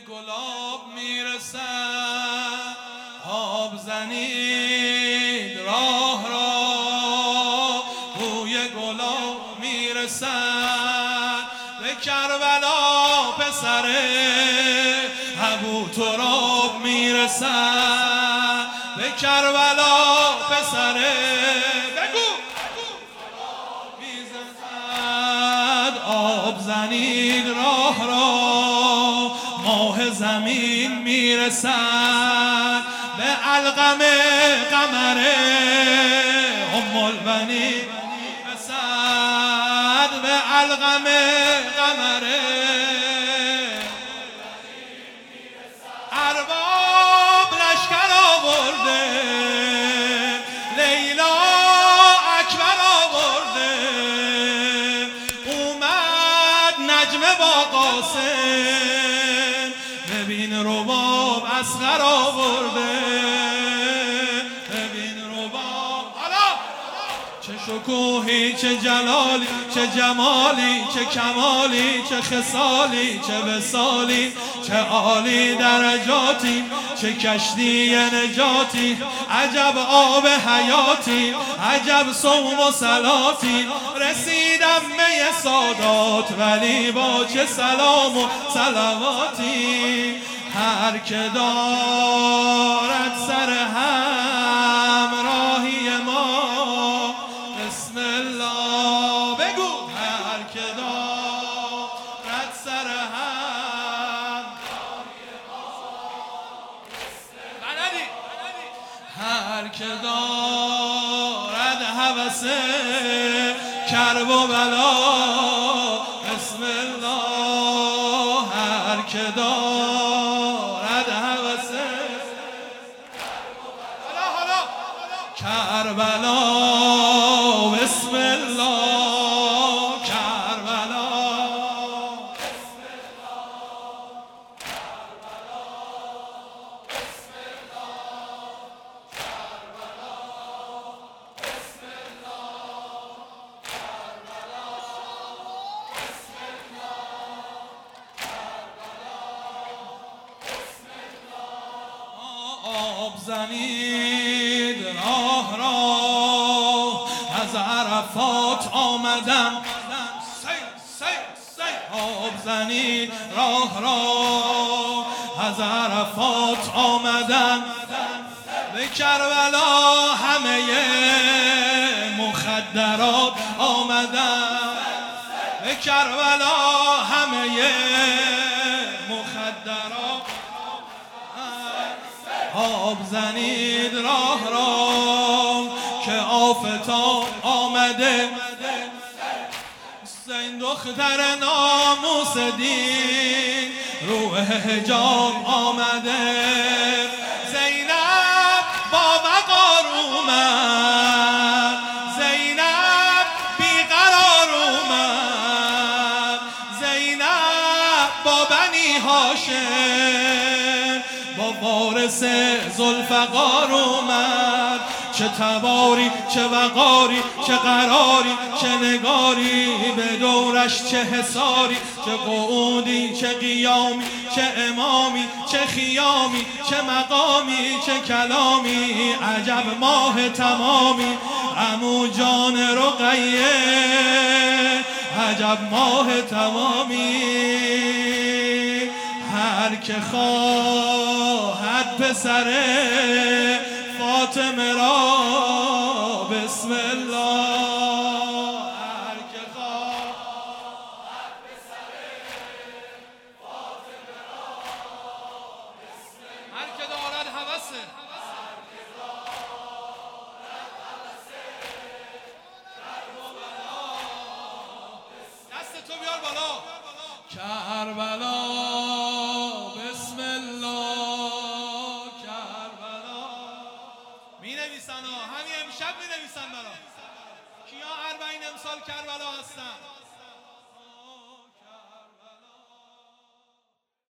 گلاب میرسد، آب زنید راه را، بوی گلاب میرسد. به کربلا پسر ابوتراب میرسد، به کربلا پسر بگو میزند. آب زنید راه را، ماه زمین میرسد. به علقم قمر البنین میرسد، به علقم قمر ارباب لشکر آورده، لیلا اکبر آورده. اومد نجم با قاسم، ببین رباب اصغر آورده. ببین رباب حالا چه شکوهی، چه جلالی، چه جمالی، چه کمالی، چه خصالی، چه وصالی، چه عالی درجاتی، چه کشتی نجاتی. عجب آب حیاتی، عجب صوم و صلاتی. رسیدم می سادات ولی با چه سلام و صلواتی. هر که دارد سر همراهی ما، بسم الله بگو. هر که دارد سر همراهی ما، بلدی. هر که دارد هوس کرب و بلا، بسم الله. هر که دارد هوس کربلا، بسم الله. کربلا بسم الله، کربلا بسم الله، کربلا بسم الله، کربلا بسم الله، کربلا بسم الله. آب زنید راه را، از عرفات آمدم. آب زنید راه را، از عرفات آمدم. به کربلا همه مخدرات آمدم. به کربلا همه مخدرات. آب زنید راه را که آفتاب آمده. حسین دختر ناموس دین روح حجاب آمده. زینب با وقار اومد، زینب بیقرار اومد. زینب با بنی هاشم، با وارث ذوالفقار اومد. چه تباری، چه وقاری، چه قراری، چه نگاری، به دورش چه حصاری، چه قعودی، چه قیامی، چه امامی، چه خیامی، چه مقامی، چه کلامی. عجب ماه تمامی، عمو جان رقیه، عجب ماه تمامی. هر که خواهد پسر فاطمه را، بسم الله. هر که خواهد پسر فاطمه را، بسم الله. هر که دارد هوسه، دست تو بیار بالا. کربلا بسم الله، کربلا. می نویسن ها، همین امشب می نویسن برا. کیا 40 امسال کربلا هستن؟